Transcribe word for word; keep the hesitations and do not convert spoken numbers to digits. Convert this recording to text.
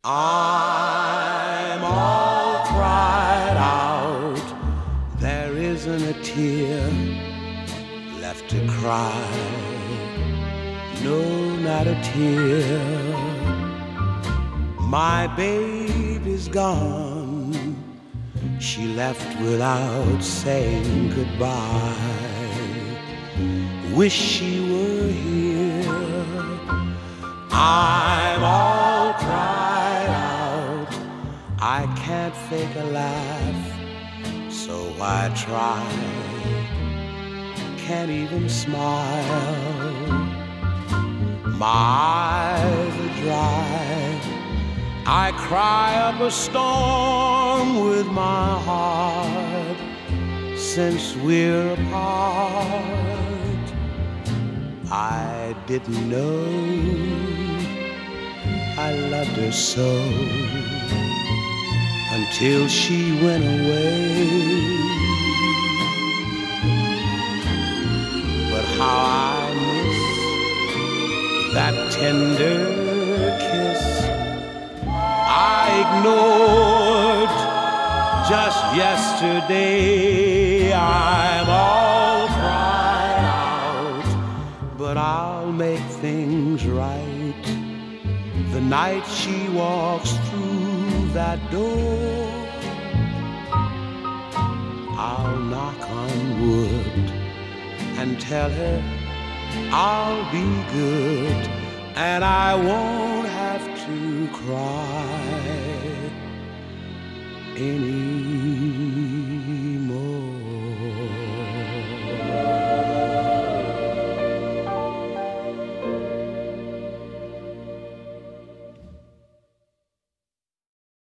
I'm all cried out, there isn't a tear left to cry, no, not a tear. My baby's gone, she left without saying goodbye. Wish she were here. I'm all cried out, I can't fake a laugh, so I try, can't even smile. My eyes are dry, I cry up a storm with my heart since we're apart. I didn't know I loved her so until she went away. But how I miss that tender kiss I ignored just yesterday. I'm all cried out, but I'll make things right the night she walks through that door. I'll knock on wood and tell her I'll be good, and I won't have to cry anymore.